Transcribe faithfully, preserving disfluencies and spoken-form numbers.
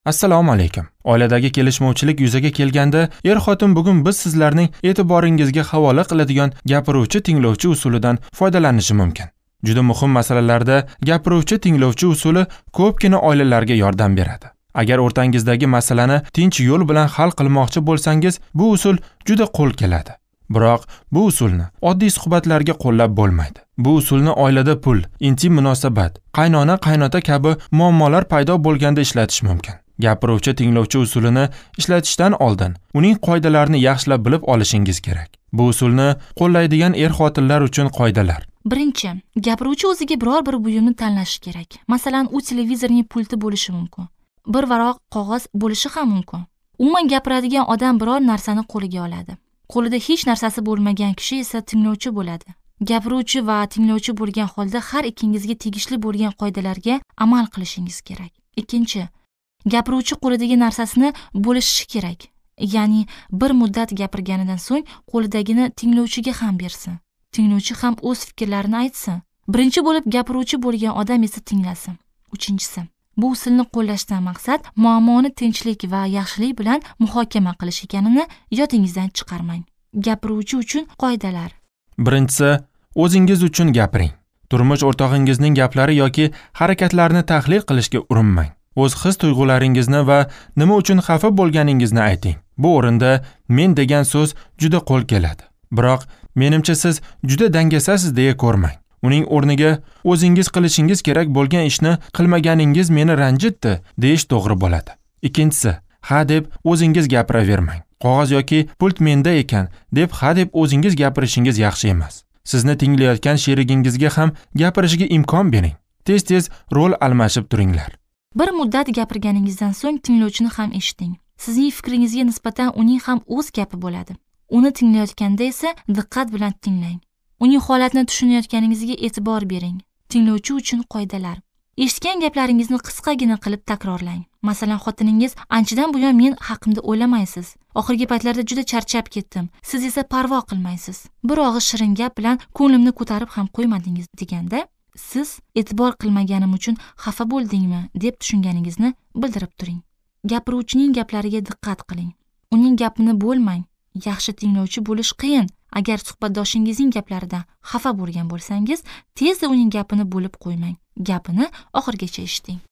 Assalomu alaykum. Oiladagi kelishmovchilik yuzaga kelganda, er-xotin bugun biz sizlarning e'tiboringizga havola qiladigan gapiruvchi tinglovchi usulidan foydalanishi mumkin. Juda muhim masalalarda gapiruvchi tinglovchi usuli ko'pgina oilalarga yordam beradi. Agar o'rtangizdagi masalani tinch yo'l bilan hal qilmoqchi bo'lsangiz, bu usul juda qo'l keladi. Biroq bu usulni oddiy suhbatlarga qo'llab bo'lmaydi. Bu usulni oilada pul, intim munosabat, qaynona-qaynota kabi muammolar paydo bo'lganda ishlatish mumkin. Gapiruvchi tinglovchi usulini ishlatishdan oldin uning qoidalarini yaxshilab bilib olishingiz kerak. Bu usulni qo'llaydigan er-xotinlar uchun qoidalar. Birinchi, gapiruvchi o'ziga biror bir buyumni tanlashi kerak. Masalan, u televizorning pulti bo'lishi mumkin. Bir varaq qog'oz bo'lishi ham mumkin. Umuman gapiradigan odam biror narsani qo'liga oladi. Qo'lida hech narsasi bo'lmagan kishi esa tinglovchi bo'ladi. Gapiruvchi va tinglovchi bo'lgan holda har ikkingizga tegishli bo'lgan qoidalarga amal qilishingiz kerak. Ikkinchi, gapiruvchi qo'lidagi narsasini bo'lishishi kerak. Ya'ni bir muddat gapirganidan so'ng qo'lidagini tinglovchiga ham bersin. Tinglovchi ham o'z fikrlarini aytsin. Birinchi bo'lib gapiruvchi bo'lgan odam esa tinglasin. Uchinchisi, bu usulni qo'llashdan maqsad muammoni tinchlik va yaxshilik bilan muhokama qilish ekanini yodingizdan chiqarmang. Gapiruvchi uchun qoidalar. Birinchisi, o'zingiz uchun gapiring. Turmush o'rtog'ingizning gaplari yoki harakatlarini tahlil qilishga urinmang. O'z his-tuyg'ularingizni va nima uchun xafa bo'lganingizni ayting. Bu o'rinda men degan so'z juda qo'l keladi. Biroq menimcha siz juda dangasasiz deya ko'rmang. Uning o'rniga o'zingiz qilishingiz kerak bo'lgan ishni qilmaganingiz meni ranjitdi deyish to'g'ri bo'ladi. Ikkinchisi, ha deb o'zingiz gapiravermang. Qog'oz yoki pult menda ekan deb ha deb o'zingiz gapirishingiz yaxshi emas. Sizni tinglayotgan sherigingizga ham gapirishiga imkon bering. Tez-tez rol almashib turinglar. Bir muddat gapirganingizdan so'ng tinglovchini ham eshiting. Sizning fikringizga nisbatan uning ham o'z gapi bo'ladi. Uni tinglayotganda esa diqqat bilan tinglang. Uning holatini tushunayotganingizga e'tibor bering. Tinglovchi uchun qoidalar. Eshitgan gaplaringizni qisqagina qilib takrorlang. Masalan, xotiningiz anchadan buyon men haqimda o'ylamaysiz. Oxirgi paytlarda juda charchab ketdim. Siz esa parvo qilmaysiz. Bir og'iz shirin gap bilan ko'nglimni ko'tarib ham qo'ymadingiz deganda, siz e'tibor qilmaganim uchun xafa bo'ldingmi deb tushunganingizni bildirib turing. Gapiruvchining gaplariga diqqat qiling. Uning gapini bo'lmang. Yaxshi tinglovchi bo'lish qiyin. Agar suhbatdoshingizning gaplaridan xafa bo'lgan bo'lsangiz, tezda uning gapini bo'lib qo'ymang. Gapini oxirigacha eshiting.